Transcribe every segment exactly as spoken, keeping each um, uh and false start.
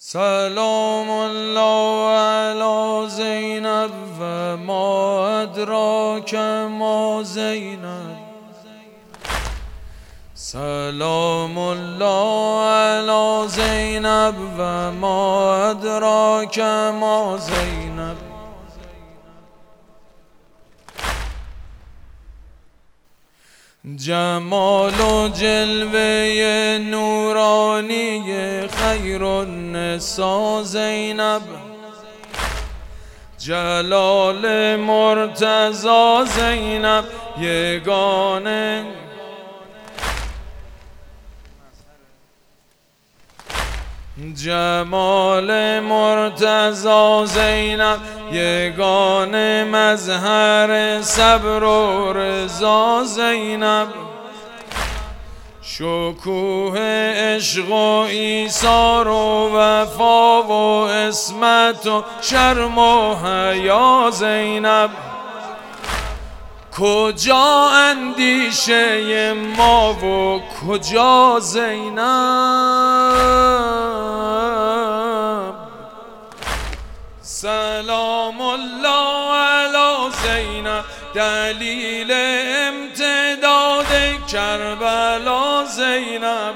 سلام الله علی زینب و ما ادراک ما زینب. سلام الله علی زینب و ما ادراک ما زینب. جمال و جلوه نورانی خیر النساء زینب، جلال مرتضی زینب یگانه، جمال مرتضی زینب یگانه، مظهر صبر و رضا زینب، شکوه عشق و ایثار و وفا و عصمت و شرم و حیا زینب. کجا اندیشه ما و کجا زینب؟ سلام الله علی زینب، دلیل امتداد کربلا زینب،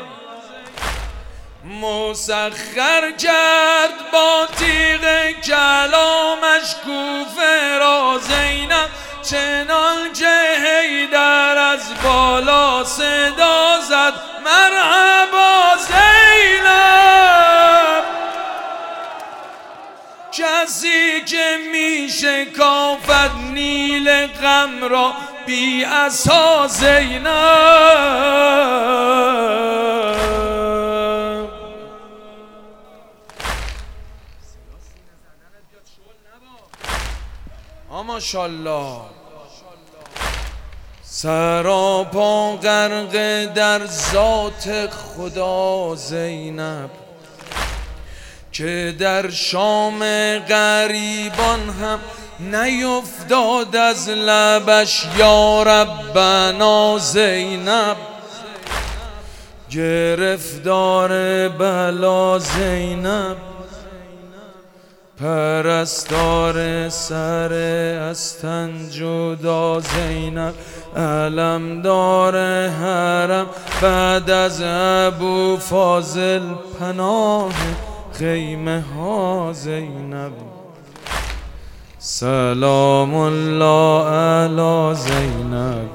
مسخر کرد با تیغ کلامش کوفه را زینب، چنان که حیدر از بالا صدا زد مرحبا زینب. کسی که می شکافد نیل غم را بی عصا زینب. ماشاءالله. سراپا غرق در ذات خدا زینب، که در شام غریبان هم نیفتاد از لبش یا ربنا زینب. گرفتار بلا زینب، پرستار سر از تن جدا زینب، علمدار حرم بعد از ابو فاضل پناه خیمه ها زینب. سلام الله علی زینب،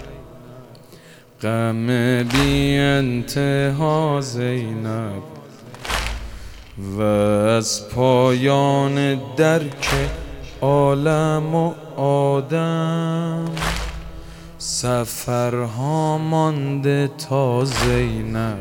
غم بی انتها زینب، و از پایان درک عالم و آدم سفرها مانده تا زینب.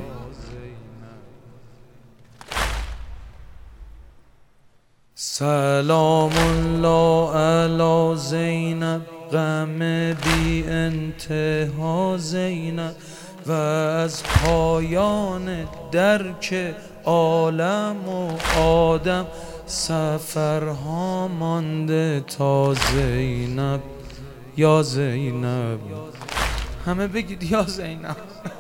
سلام الله علی زینب، غم بی انتها زینب، و از پایان درک عالم و آدم سفرها مانده تا زینب. یا زینب، همه بگید یا زینب.